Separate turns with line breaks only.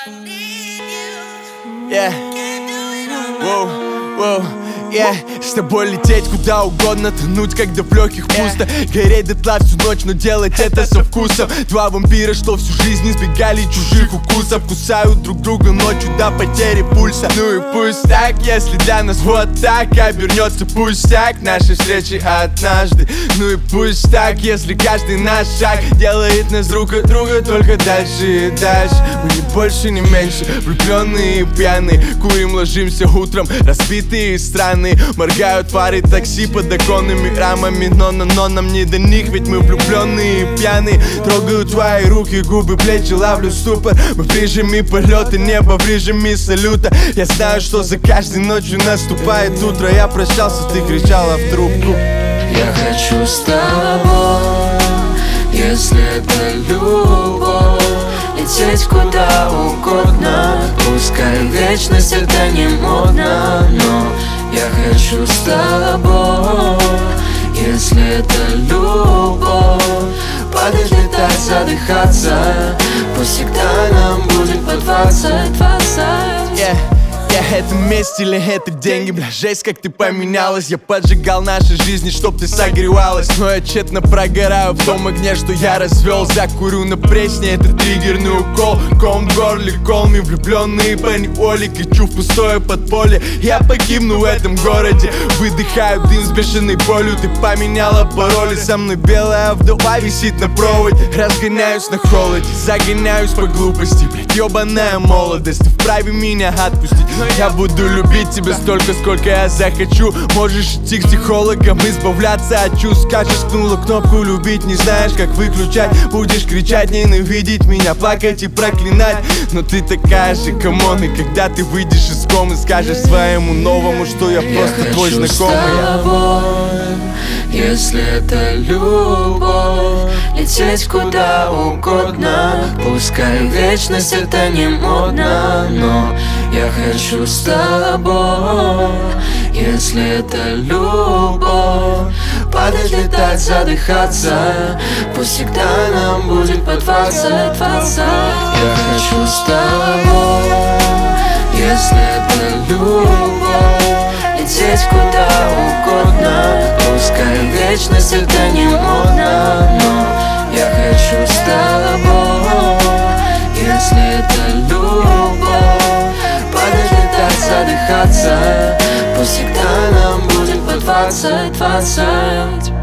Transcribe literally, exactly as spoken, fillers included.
Yeah. Воу, воу, yeah. С тобой лететь куда угодно, тонуть, когда в легких пусто, гореть дотла всю ночь, но делать это со вкусом. Два вампира, что всю жизнь избегали чужих укусов, кусают друг друга ночью до потери пульса. Ну и пусть так, если для нас вот так обернется пустяк нашей встречи однажды. Ну и пусть так, если каждый наш шаг делает нас друг от друга только дальше и дальше. Мы не больше, не меньше, влюбленные и пьяные, курим, ложимся утром, разбитые и странные. Моргают фары такси под оконными рамами, но, но, но нам не до них, ведь мы влюбленные и пьяные. Трогаю твои руки, губы, плечи, ловлю ступор. Мы в режиме полета, небо в режиме салюта. Я знаю, что за каждой ночью наступает утро. Я прощался, ты кричала в трубку.
Я хочу с тобой, если это любовь, лететь куда угодно. Пускай вечность это не модно, но я хочу с тобой, если это любовь. Падать, летать, задыхаться, пусть всегда нам будет по двадцать, двадцать.
Yeah. Yeah, это месть или это деньги, бля, жесть, как ты поменялась. Я поджигал наши жизни, чтоб ты согревалась, но я тщетно прогораю в том огне, что я развел. Закурю на пресне, это триггерный укол. Ком в горле, колми, влюбленные по неволе. Кричу в пустое подполье, я погибну в этом городе. Выдыхаю дым с бешеной болью. Ты поменяла пароли, со мной белая вдова висит на проводе. Разгоняюсь на холоде, загоняюсь по глупости, блядь, ёбаная молодость. Ты вправе меня отпустить, я буду любить тебя столько, сколько я захочу. Можешь идти к психологам, избавляться от чувств. Скачешь, кнула кнопку любить, не знаешь, как выключать. Будешь кричать, ненавидеть меня, плакать и проклинать. Но ты такая же, камон. И когда ты выйдешь из комы, скажешь своему новому, что я просто
я
твой знакомый.
С тобой, если это любовь, лететь куда угодно. Пускай вечность это не модно, но я хочу с тобой, если это любовь. Падать, летать, задыхаться, пусть всегда нам будет по двадцать, двадцать. Я хочу с тобой, если это любовь, лететь куда угодно. Пускай вечность это не модно, но я хочу с тобой, если это любовь. Падать, летать, задыхаться, пусть всегда нам будет по двадцать, двадцать.